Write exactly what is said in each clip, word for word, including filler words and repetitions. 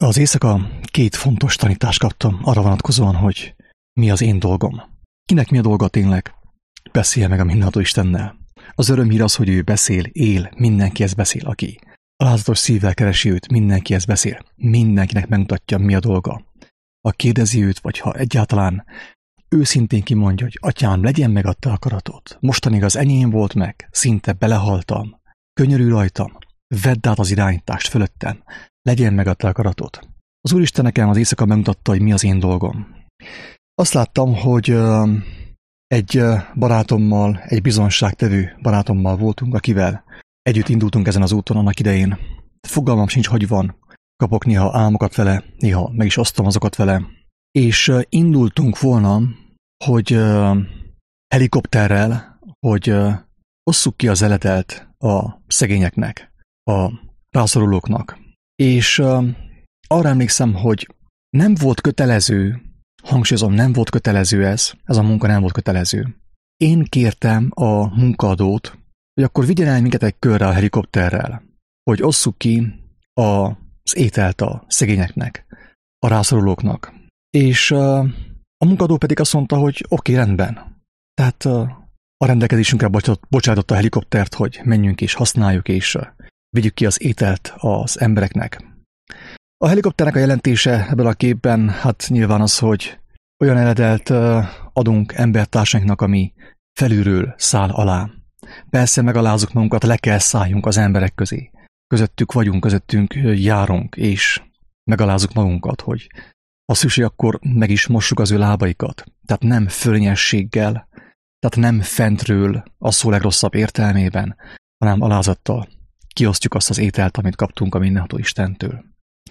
Az éjszaka két fontos tanítást kaptam arra vonatkozóan, hogy mi az én dolgom. Kinek mi a dolga tényleg? Beszélje meg a mindenható Istennel. Az örömhír az, hogy ő beszél, él, mindenkihez beszél, aki alázatos szívvel keresi őt, mindenkihez beszél. Mindenkinek megmutatja, mi a dolga. Ha kérdezi őt, vagy ha egyáltalán őszintén kimondja, hogy atyám, legyen meg a te akaratod. Mostanig az enyém volt meg, szinte belehaltam. Könyörülj rajtam, vedd át az irányítást fölöttem, legyen meg a te akaratod. Az Úristen nekem az éjszaka megmutatta, hogy mi az én dolgom. Azt láttam, hogy uh, egy uh, barátommal, egy bizonságtevő barátommal voltunk, akivel együtt indultunk ezen az úton annak idején. Fogalmam sincs, hogy van. Kapok néha álmokat vele, néha meg is osztom azokat vele. És uh, indultunk volna, hogy uh, helikopterrel, hogy uh, osszuk ki az eletelt a szegényeknek, a rászorulóknak. És uh, arra emlékszem, hogy nem volt kötelező, hangsúlyozom, nem volt kötelező ez, ez a munka nem volt kötelező. Én kértem a munkaadót, hogy akkor vigyen el minket egy körre a helikopterrel, hogy osszuk ki az ételt a szegényeknek, a rászorulóknak. És uh, a munkadó pedig azt mondta, hogy oké, okay, rendben. Tehát uh, a rendelkezésünkre bocsátott a helikoptert, hogy menjünk és használjuk, és uh, vigyük ki az ételt az embereknek. A helikopternek a jelentése ebből a képben, hát nyilván az, hogy olyan eledelt uh, adunk embertársainknak, ami felülről száll alá. Persze megalázunk magunkat, le kell szálljunk az emberek közé. Közöttük vagyunk, közöttünk járunk, és megalázunk magunkat, hogy ha szükség, akkor meg is mossuk az ő lábaikat. Tehát nem fölnyességgel, tehát nem fentről a szó legrosszabb értelmében, hanem alázattal kiosztjuk azt az ételt, amit kaptunk a mindenható Istentől.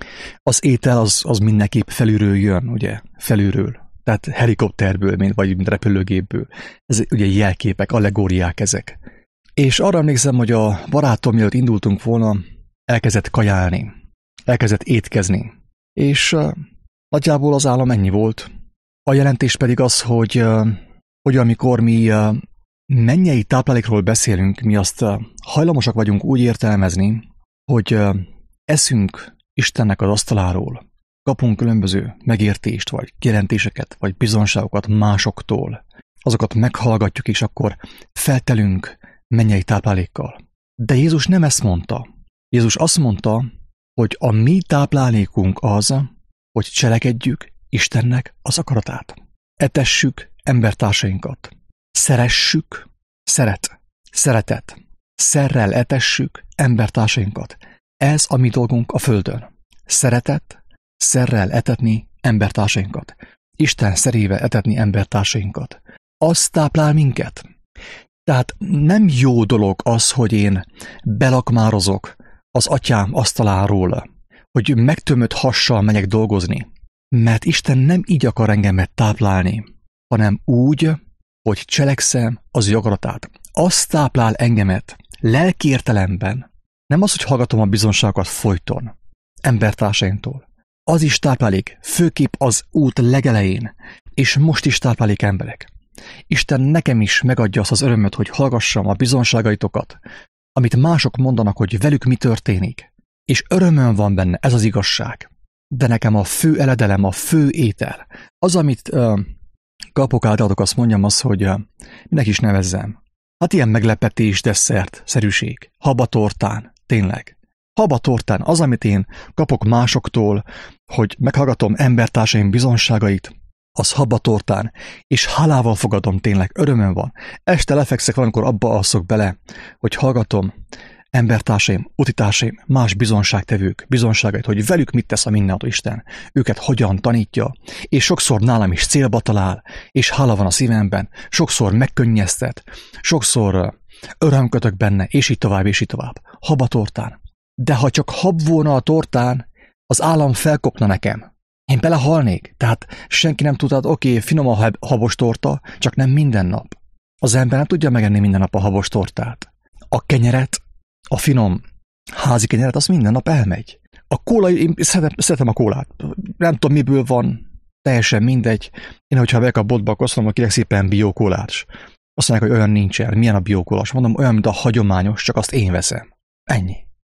Az étel az, az mindenképp felülről jön, ugye, felülről. Tehát helikopterből, mint, vagy mint repülőgépből. Ez ugye jelképek, allegóriák ezek. És arra emlékszem, hogy a barátom, mielőtt indultunk volna, elkezdett kajálni, elkezdett étkezni. És uh, nagyjából az állam ennyi volt. A jelentés pedig az, hogy, uh, hogy amikor mi uh, mennyei táplálékról beszélünk, mi azt uh, hajlamosak vagyunk úgy értelmezni, hogy uh, eszünk Istennek az asztaláról, kapunk különböző megértést, vagy kijelentéseket, vagy bizonságokat másoktól, azokat meghallgatjuk, és akkor feltelünk mennyei táplálékkal. De Jézus nem ezt mondta. Jézus azt mondta, hogy a mi táplálékunk az, hogy cselekedjük Istennek az akaratát. Etessük embertársainkat. Szeressük, szeret, szeretet. Szerrel etessük embertársainkat. Ez a mi dolgunk a földön. Szeretet, szerrel etetni embertársainkat. Isten szerével etetni embertársainkat. Az táplál minket. Tehát nem jó dolog az, hogy én belakmározok az atyám asztaláról, hogy megtömött hassal megyek dolgozni, mert Isten nem így akar engemet táplálni, hanem úgy, hogy cselekszem az ő akaratát. Az táplál engemet lelki értelemben, nem az, hogy hallgatom a bizonságokat folyton, embertársaimtól. Az is táplálék, főképp az út legelején, és most is táplálék emberek. Isten nekem is megadja azt az örömöt, hogy hallgassam a bizonságaitokat, amit mások mondanak, hogy velük mi történik. És örömöm van benne, ez az igazság. De nekem a fő eledelem, a fő étel, az, amit uh, kapok általatok, azt mondjam, az, hogy uh, minek is nevezzem. Hát ilyen meglepetés, desszert, szerűség, habatortán, tényleg. Habatortán az, amit én kapok másoktól, hogy meghallgatom embertársaim bizonságait, az habatortán, és hálával fogadom, tényleg, örömöm van. Este lefekszek valamikor abba alszok bele, hogy hallgatom embertársaim, utitársaim, más bizonságtevők bizonságait, hogy velük mit tesz a mindenható Isten, őket hogyan tanítja, és sokszor nálam is célba talál, és hála van a szívemben, sokszor megkönnyeztet, sokszor örömkötök benne, és így tovább, és így tovább. Habatortán. De ha csak hab volna a tortán, az állam felkopna nekem. Én belehalnék, tehát senki nem tudhat, oké, okay, finom a habos torta, csak nem minden nap. Az ember nem tudja megenni minden nap a habos tortát. A kenyeret, a finom házi kenyeret, az minden nap elmegy. A kóla, én szeretem, szeretem a kólát. Nem tudom, miből van, teljesen mindegy. Én, hogyha bejek a boltba, akkor azt mondom, hogy kérek szépen biokólás. Azt mondják, hogy olyan nincsen. Milyen a biokólás? Mondom, olyan, mint a hagyományos, csak azt én veszem. Ennyi.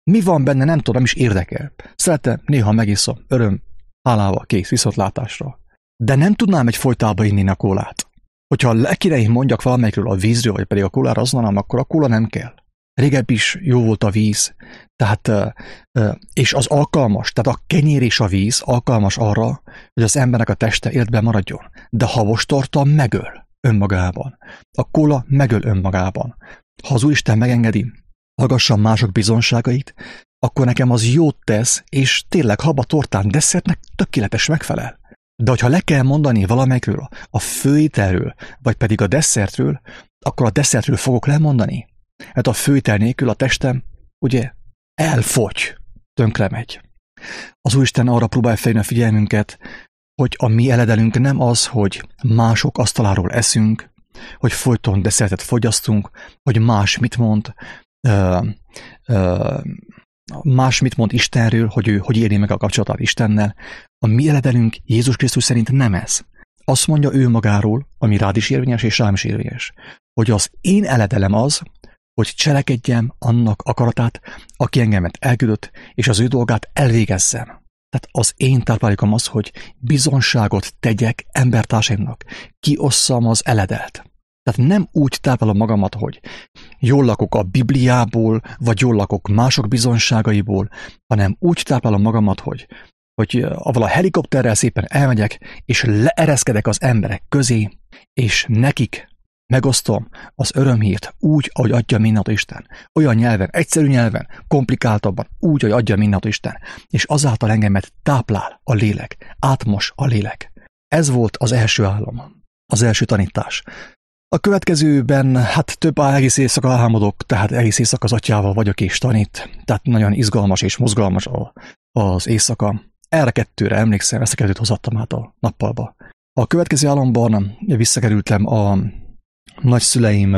Mi van benne, nem tudom, nem is érdekel. Szeretem, néha megiszom, öröm, hálával, kész, viszontlátásra. De nem tudnám egy folytába inni a kólát. Hogyha le kéne én mondjak valamelyikről a vízről, vagy pedig a kólára, azt mondanám, akkor a kóla nem kell. Régebb is jó volt a víz, tehát, és az alkalmas, tehát a kenyér és a víz alkalmas arra, hogy az embernek a teste életben maradjon. De habostorta megöl önmagában. A kóla megöl önmagában. Ha az Úristen megengedi, hallgassam mások bizonságait, akkor nekem az jót tesz, és tényleg haba tortán desszertnek tökéletes megfelel. De hogyha le kell mondani valamelyikről, a főételről, vagy pedig a desszertről, akkor a desszertről fogok lemondani. Hát a főétel nélkül a testem, ugye, elfogy, tönkre megy. Az Úristen arra próbál felhívni a figyelmünket, hogy a mi eledelünk nem az, hogy mások asztaláról eszünk, hogy folyton desszertet fogyasztunk, hogy más mit mond, ö, ö, más mit mond Istenről, hogy ő hogy éli meg a kapcsolatát Istennel. A mi eledelünk Jézus Krisztus szerint nem ez. Azt mondja ő magáról, ami rád is érvényes és rám is érvényes, hogy az én eledelem az, hogy cselekedjem annak akaratát, aki engemet elküldött, és az ő dolgát elvégezzem. Tehát az én táplálékom az, hogy bizonságot tegyek embertársaimnak, kiosszam az eledelt. Tehát nem úgy táplálom magamat, hogy jól lakok a Bibliából, vagy jól lakok mások bizonságaiból, hanem úgy táplálom magamat, hogy, hogy avval a helikopterrel szépen elmegyek, és leereszkedek az emberek közé, és nekik megosztom az örömhírt úgy, ahogy adja mindent Isten. Olyan nyelven, egyszerű nyelven, komplikáltabban, úgy, ahogy adja mindent Isten. És azáltal engemet táplál a lélek, átmos a lélek. Ez volt az első álom, az első tanítás. A következőben, hát több egész éjszaka álmodok, tehát egész éjszaka az atyával vagyok és tanít. Tehát nagyon izgalmas és mozgalmas az éjszaka. Erre kettőre emlékszem, ezt a kettőt hozattam át a nappalba. A következő álomban visszakerültem a nagyszüleim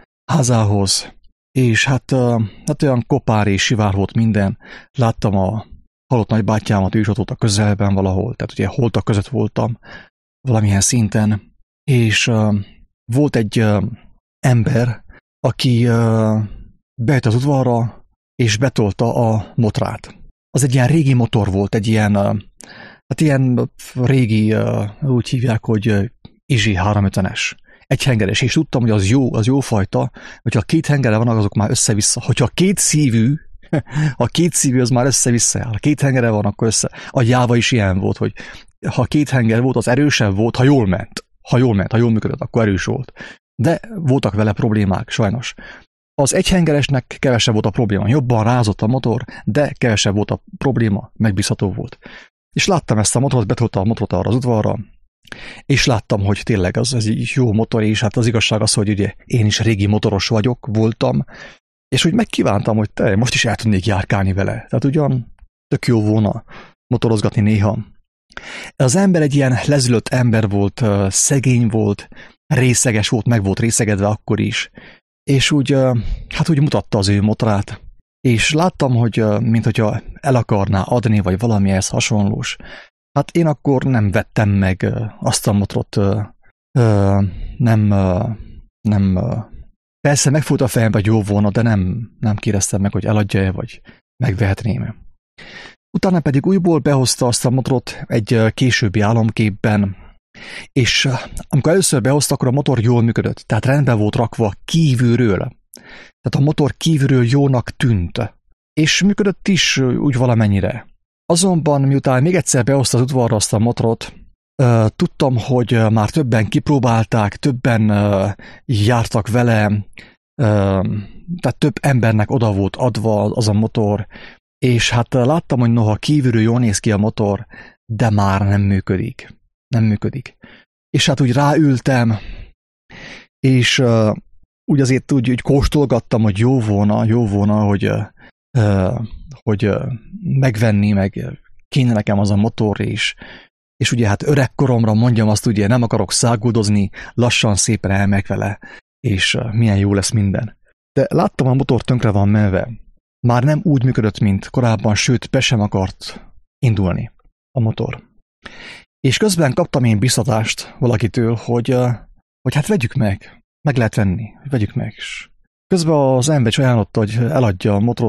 házához, és hát, hát olyan kopár és sivár volt minden. Láttam a halott nagybátyámat, ő is ott volt a közelben valahol, tehát ugye holtak között voltam valamilyen szinten, és uh, volt egy uh, ember, aki uh, bejött az udvarra, és betolta a motrát. Az egy ilyen régi motor volt, egy ilyen, uh, hát ilyen régi, uh, úgy hívják, hogy uh, Izsi háromszázötvenes. Egy hengeres, és tudtam, hogy az jó, az jó fajta, hogyha két hengere van, azok már össze-vissza. Hogyha két szívű, ha két szívű, az már össze-vissza jár. Ha két hengere van, akkor össze. A Jáva is ilyen volt, hogy ha két henger volt, az erősebb volt, ha jól ment. Ha jól ment, ha jól működött, akkor erős volt. De voltak vele problémák, sajnos. Az egyhengeresnek kevesebb volt a probléma. Jobban rázott a motor, de kevesebb volt a probléma, megbízható volt. És láttam ezt a motort, betolta a motort arra az udvarra, és láttam, hogy tényleg az, az egy jó motor, és hát az igazság az, hogy ugye én is régi motoros vagyok, voltam, és úgy megkívántam, hogy te, most is el tudnék járkálni vele. Tehát ugyan tök jó volna motorozgatni néha. Az ember egy ilyen lezülött ember volt, szegény volt, részeges volt, meg volt részegedve akkor is, és úgy, hát úgy mutatta az ő motorát, és láttam, hogy minthogyha el akarná adni, vagy valami ehhez hasonlós. Hát én akkor nem vettem meg azt a motorot, nem, nem, persze megfut a fejembe, hogy jó volna, de nem, nem kérdeztem meg, hogy eladja-e, vagy megvehetném. Utána pedig újból behozta azt a motorot egy későbbi álomképben, és amikor először behozta, akkor a motor jól működött, tehát rendben volt rakva kívülről. Tehát a motor kívülről jónak tűnt, és működött is úgy valamennyire. Azonban, miután még egyszer behozta az udvarra azt a motorot, uh, tudtam, hogy uh, már többen kipróbálták, többen uh, jártak vele, uh, tehát több embernek oda volt adva az a motor, és hát uh, láttam, hogy noha kívülről jól néz ki a motor, de már nem működik. Nem működik. És hát úgy ráültem, és uh, úgy azért úgy, úgy kóstolgattam, hogy jó volna, jó volna, hogy... Uh, Uh, hogy uh, megvenni, meg kéne nekem az a motor, és, és ugye hát öregkoromra mondjam azt, ugye nem akarok száguldozni, lassan szépen elmegyek vele, és uh, milyen jó lesz minden. De láttam, a motor tönkre van menve. Már nem úgy működött, mint korábban, sőt, be sem akart indulni a motor. És közben kaptam én biztatást valakitől, hogy, uh, hogy hát vegyük meg, meg lehet venni, vegyük meg. És közben az ember is ajánlotta, hogy eladja a motorot, és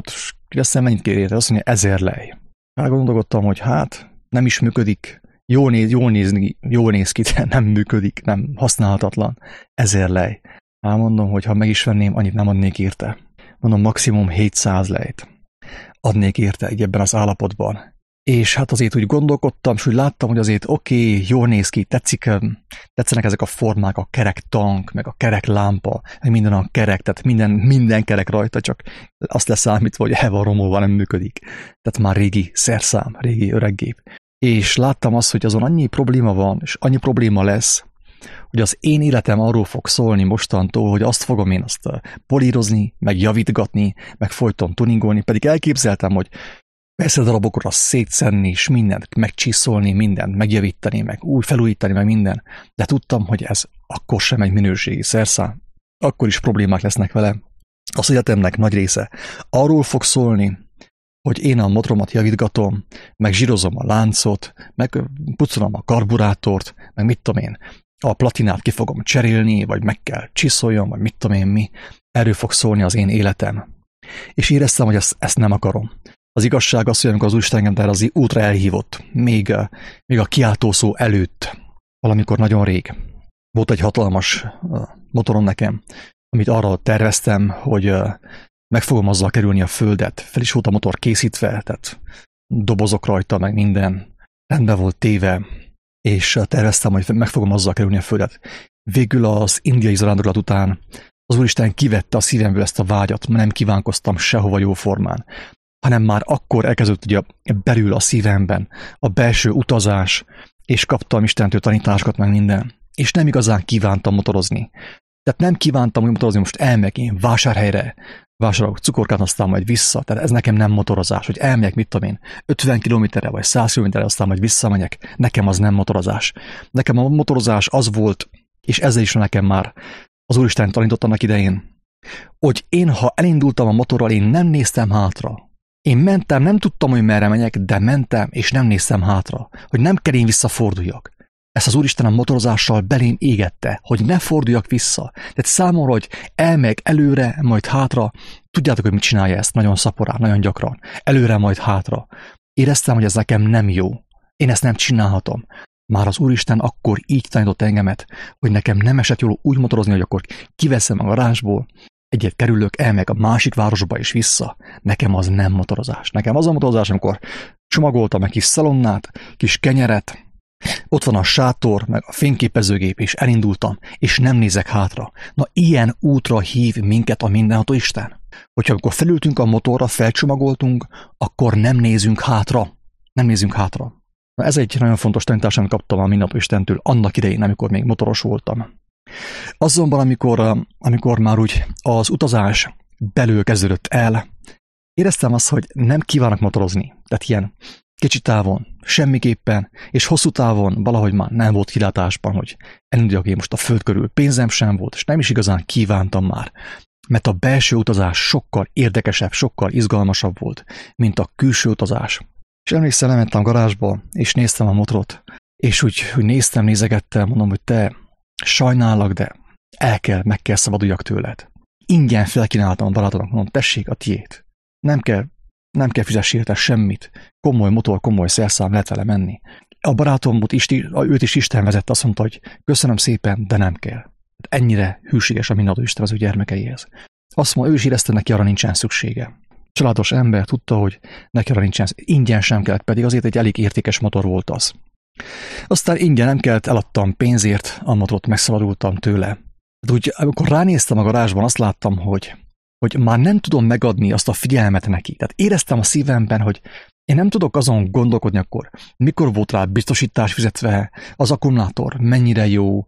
Kérdeztem, mennyit kér érte? Azt mondja, ezer lej. Elgondolkodtam, hogy hát nem is működik, jól néz, jól nézni, jól néz ki, de nem működik, nem használhatatlan. Ezer lej. Elmondom, hogy ha meg is venném, annyit nem adnék érte. Mondom, maximum hétszáz lejt adnék érte egy ebben az állapotban. És hát azért úgy gondolkodtam, és úgy láttam, hogy azért oké, okay, jól néz ki, tetszik, tetszenek ezek a formák, a kerek tank, meg a kerek lámpa, meg minden a kerek, tehát minden, minden kerek rajta, csak azt leszámítva, hogy el van romolva, nem működik. Tehát már régi szerszám, régi öreg gép. És láttam azt, hogy azon annyi probléma van, és annyi probléma lesz, hogy az én életem arról fog szólni mostantól, hogy azt fogom én azt polírozni, meg javítgatni, meg folyton tuningolni, pedig elképzeltem, hogy persze darabokra szétszedni, és mindent megcsiszolni, mindent megjavítani, meg új felújítani, meg minden, de tudtam, hogy ez akkor sem egy minőségi szerszám, akkor is problémák lesznek vele. Az életemnek nagy része arról fog szólni, hogy én a motoromat javítgatom, meg zsírozom a láncot, meg pucolom a karburátort, meg mit tudom én, a platinát ki fogom cserélni, vagy meg kell csiszoljam, vagy mit tudom én mi. Erről fog szólni az én életem. És éreztem, hogy ezt, ezt nem akarom. Az igazság az, hogy amikor az Úristen engem erre az útra elhívott, még, még a kiáltószó előtt, valamikor nagyon rég, volt egy hatalmas motorom nekem, amit arra terveztem, hogy meg fogom azzal kerülni a földet. Fel is volt a motor készítve, tehát dobozok rajta, meg minden rendben volt téve, és terveztem, hogy meg fogom azzal kerülni a földet. Végül az indiai zarándolat után az Úristen kivette a szívemből ezt a vágyat, mert nem kívánkoztam sehova jó formán, hanem már akkor elkezdődött ugye belül a szívemben a belső utazás, és kaptam Istentől tanításokat, meg minden. És nem igazán kívántam motorozni. Tehát nem kívántam úgy motorozni, most elmegyek én vásárhelyre, vásárolok cukorkát, aztán majd vissza. Tehát ez nekem nem motorozás, hogy elmegyek, mit tudom én, ötven kilométerre vagy száz kilométerre, aztán majd visszamegyek. Nekem az nem motorozás. Nekem a motorozás az volt, és ezzel is nekem már az Úristen tanított annak idején, hogy én, ha elindultam a motorral, én nem néztem hátra. Én mentem, nem tudtam, hogy merre menjek, de mentem, és nem néztem hátra, hogy nem kell én visszaforduljak. Ezt az Úristen a motorozással belém égette, hogy ne forduljak vissza. Tehát számomra, hogy elmegyek előre, majd hátra, tudjátok, hogy mit csinálja ezt nagyon szaporán, nagyon gyakran. Előre, majd hátra. Éreztem, hogy ez nekem nem jó. Én ezt nem csinálhatom. Már az Úristen akkor így tanított engemet, hogy nekem nem esett jól úgy motorozni, hogy akkor kiveszem a garázsból, egyet kerülök, elmegyek a másik városba és vissza. Nekem az nem motorozás. Nekem az a motorozás, amikor csomagoltam egy kis szalonnát, kis kenyeret, ott van a sátor, meg a fényképezőgép, és elindultam, és nem nézek hátra. Na, ilyen útra hív minket a mindenható Isten. Hogyha amikor felültünk a motorra, felcsomagoltunk, akkor nem nézünk hátra. Nem nézünk hátra. Na, ez egy nagyon fontos tanítás, amit kaptam a mindenható Istentől annak idején, amikor még motoros voltam. Azonban, amikor, amikor már úgy az utazás belül kezdődött el, éreztem azt, hogy nem kívánok motorozni. Tehát ilyen kicsi távon, semmiképpen, és hosszú távon valahogy már nem volt kilátásban, hogy elinduljak én most a föld körül. Pénzem sem volt, és nem is igazán kívántam már, mert a belső utazás sokkal érdekesebb, sokkal izgalmasabb volt, mint a külső utazás. És emlékszem, lementem a garázsba, és néztem a motorot, és úgy, úgy néztem, nézegettem, mondom, hogy te, sajnállak, de el kell, meg kell szabaduljak tőled. Ingyen felkínáltam a barátomnak, mondom, tessék, a tiét. Nem kell, nem kell fizessél érte semmit. Komoly motor, komoly szerszám, lehet vele menni. A barátom, őt is Isten vezette, azt mondta, hogy köszönöm szépen, de nem kell. Ennyire hűséges a mindenható Isten az ő gyermekeihez. Azt mondja, ő is érezte, neki arra nincsen szüksége. Családos ember tudta, hogy neki arra nincsen, ingyen sem kellett, pedig azért egy elég értékes motor volt az. Aztán ingyen nem kellett, eladtam pénzért, a motort megszabadultam tőle. De úgy, amikor ránéztem a garázsban, azt láttam, hogy, hogy már nem tudom megadni azt a figyelmet neki. Tehát éreztem a szívemben, hogy én nem tudok azon gondolkodni akkor, mikor volt rá biztosítás fizetve, az akkumulátor mennyire jó,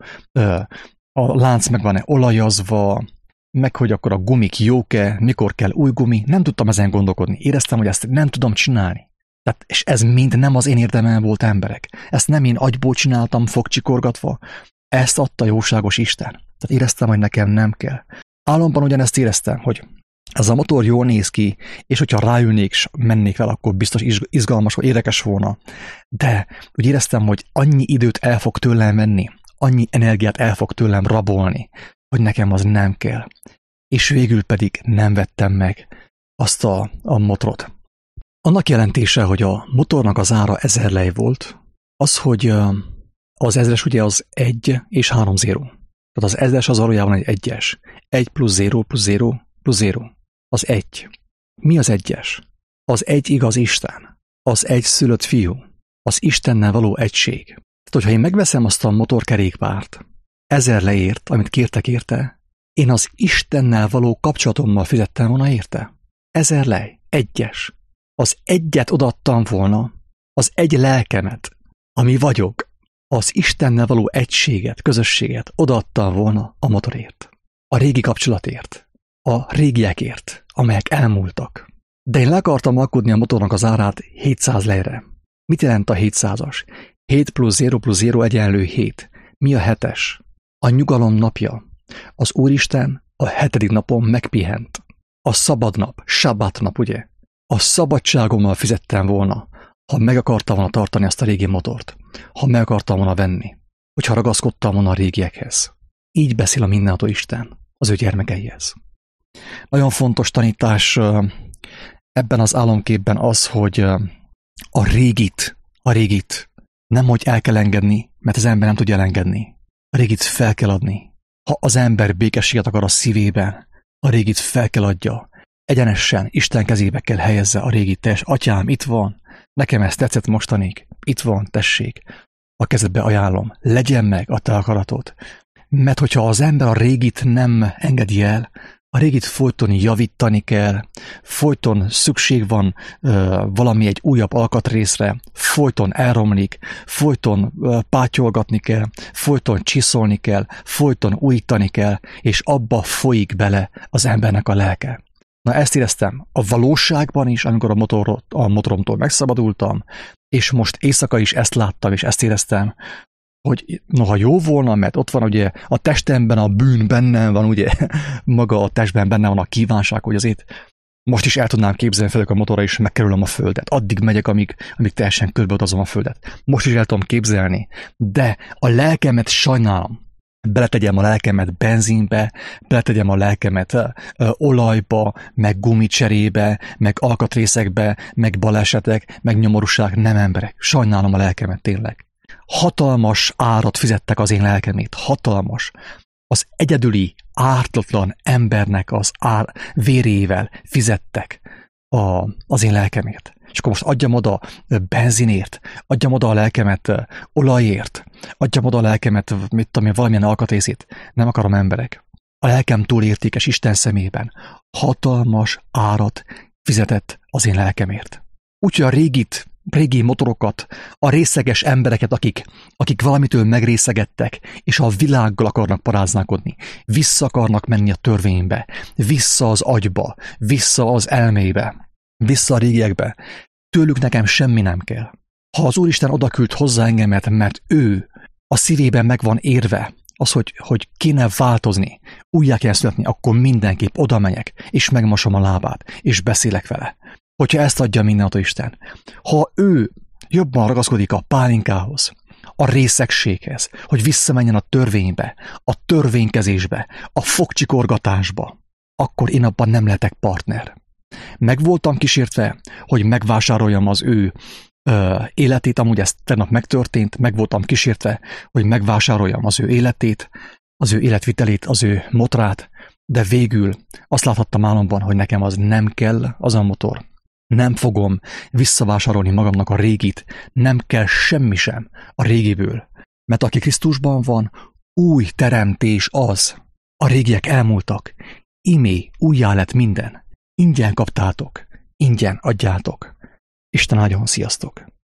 a lánc meg van-e olajazva, meg hogy akkor a gumik jók-e, mikor kell új gumi. Nem tudtam ezen gondolkodni. Éreztem, hogy ezt nem tudom csinálni. Tehát, és ez mind nem az én érdemem volt, emberek. Ezt nem én agyból csináltam, fogcsikorgatva. Ezt adta jóságos Isten. Tehát éreztem, hogy nekem nem kell. Álomban ugyanezt éreztem, hogy ez a motor jól néz ki, és hogyha ráülnék, és mennék vele, akkor biztos izgalmas vagy érdekes volna. De úgy éreztem, hogy annyi időt el fog tőlem menni, annyi energiát el fog tőlem rabolni, hogy nekem az nem kell. És végül pedig nem vettem meg. azt a, a motorot. Annak jelentése, hogy a motornak az ára ezer lej volt, az, hogy az ezres ugye az egy és három zéro. Tehát az ezres az valójában egy egyes. Egy plusz zéro plusz zéro plusz zéro. Az egy. Mi az egyes? Az egy igaz Isten. Az egy szülött fiú. Az Istennel való egység. Tehát, hogyha én megveszem azt a motorkerékpárt, ezer leért, amit kértek érte, én az Istennel való kapcsolatommal fizettem volna érte. Ezer lej. Egyes. Az egyet odaadtam volna, az egy lelkemet, ami vagyok, az Istennel való egységet, közösséget odaadtam volna a motorért. A régi kapcsolatért. A régiekért, amelyek elmúltak. De én le akartam alkudni a motornak az árát hétszáz lejre. Mit jelent a hétszázas? hét plusz zéro plusz zéro egyenlő hét. Mi a hetes? A nyugalom napja. Az Úristen a hetedik napon megpihent. A szabad nap, sabbat nap, ugye? A szabadságommal fizettem volna, ha meg akartam volna tartani azt a régi motort, ha meg akartam volna venni, hogyha ragaszkodtam volna a régiekhez. Így beszél a mindenható Isten az ő gyermekeihez. Nagyon fontos tanítás ebben az álomképben az, hogy a régit, a régit nem hogy el kell engedni, mert az ember nem tudja elengedni. A régit fel kell adni. Ha az ember békességet akar a szívében, a régit fel kell adja. Egyenesen Isten kezébe kell helyezze a régi teljes. Atyám, itt van, nekem ez tetszett mostanig, itt van, tessék, a kezedbe ajánlom, legyen meg a te akaratod. Mert hogyha az ember a régit nem engedi el, a régit folyton javítani kell, folyton szükség van ö, valami egy újabb alkatrészre, folyton elromlik, folyton ö, pátyolgatni kell, folyton csiszolni kell, folyton újítani kell, és abba folyik bele az embernek a lelke. Na ezt éreztem a valóságban is, amikor a, motor, a motoromtól megszabadultam, és most éjszaka is ezt láttam, és ezt éreztem, hogy noha jó volna, mert ott van ugye a testemben a bűn, bennem van ugye, maga a testben benne van a kívánság, hogy azért most is el tudnám képzelni, felök a motorra és megkerülöm a földet. Addig megyek, amíg, amíg teljesen körbeutazom a földet. Most is el tudom képzelni, de a lelkemet sajnálom. Beletegyem a lelkemet benzinbe, beletegyem a lelkemet ö, ö, olajba, meg gumicserébe, meg alkatrészekbe, meg balesetek, meg nyomorúság, nem emberek. Sajnálom a lelkemet tényleg. Hatalmas árat fizettek az én lelkemét, hatalmas. Az egyedüli, ártatlan embernek az ár, vérével fizettek a, az én lelkemért. És akkor most adjam oda benzinért, adjam oda a lelkemet olajért, adjam oda a lelkemet, mit tudom én, valamilyen alkatrészét. Nem akarom emberek. A lelkem túl értékes Isten szemében. Hatalmas árat fizetett az én lelkemért. Úgyhogy a régit, régi motorokat, a részeges embereket, akik, akik valamitől megrészegettek, és a világgal akarnak paráználkodni, vissza akarnak menni a törvénybe, vissza az agyba, vissza az elmébe, vissza a régiekbe. Tőlük nekem semmi nem kell. Ha az Úristen odaküld hozzá engemet, mert ő a szívében meg van érve, az, hogy, hogy kéne változni, újjá kell születni, akkor mindenképp oda megyek, és megmosom a lábát, és beszélek vele. Hogyha ezt adja mindenható Isten. Ha ő jobban ragaszkodik a pálinkához, a részegséghez, hogy visszamenjen a törvénybe, a törvénykezésbe, a fogcsikorgatásba, akkor én abban nem lehetek partner. Meg voltam kísértve, hogy megvásároljam az ő ö, életét, amúgy ez tegnap megtörtént, meg voltam kísértve, hogy megvásároljam az ő életét, az ő életvitelét, az ő motorát, de végül azt láthattam álomban, hogy nekem az nem kell, az a motor. Nem fogom visszavásárolni magamnak a régit, nem kell semmi sem a régiből, mert aki Krisztusban van, új teremtés az. A régiek elmúltak, imé újjá lett minden. Ingyen kaptátok, ingyen adjátok. Isten áldjon, sziasztok!